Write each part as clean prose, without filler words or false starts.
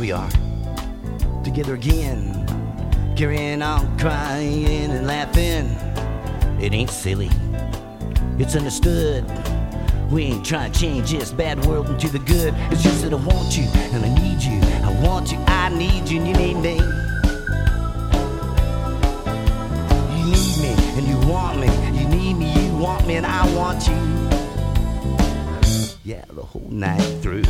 we are together again, carrying on, crying and laughing. It ain't silly, it's understood. We ain't trying to change this bad world into the good. It's just that I want you and I need you. I want you, I need you, and you need me. You need me and you want me. You need me, you want me, and I want you. Yeah, the whole night through.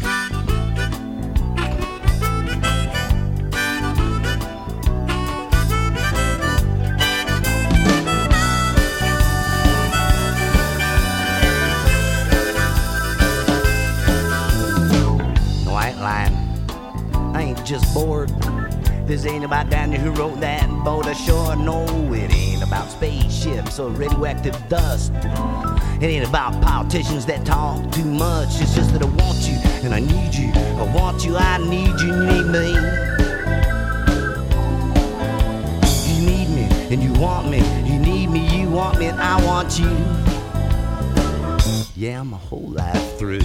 I ain't just bored. This ain't about Daniel who wrote that boat ashore. No, it ain't about spaceships or radioactive dust. It ain't about politicians that talk too much. It's just that I want you and I need you. I want you, I need you, you need me. You need me and you want me. You need me, you want me, and I want you. Yeah, my whole life through.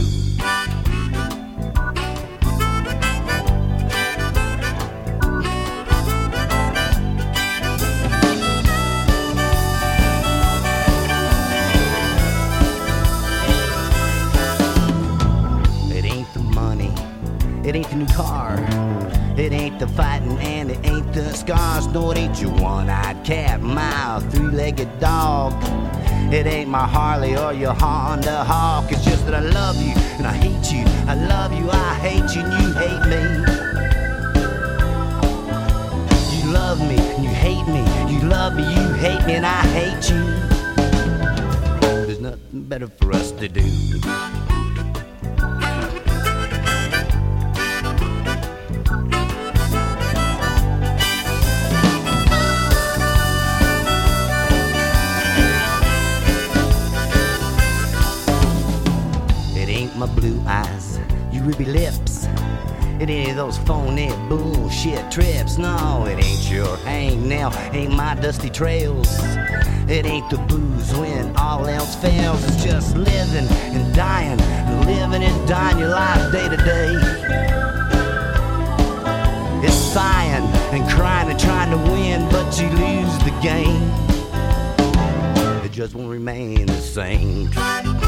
It ain't the new car, it ain't the fighting, and it ain't the scars. No, it ain't your one-eyed cat, my three-legged dog. It ain't my Harley or your Honda Hawk. It's just that I love you and I hate you. I love you, I hate you, and you hate me. You love me and you hate me. You love me, you hate me, and I hate you. There's nothing better for us to do. My blue eyes, your ruby lips. It ain't those phony bullshit trips. No, it ain't your hangnail, ain't my dusty trails. It ain't the booze when all else fails. It's just living and dying, living and dying your life day to day. It's sighing and crying and trying to win, but you lose the game. It just won't remain the same.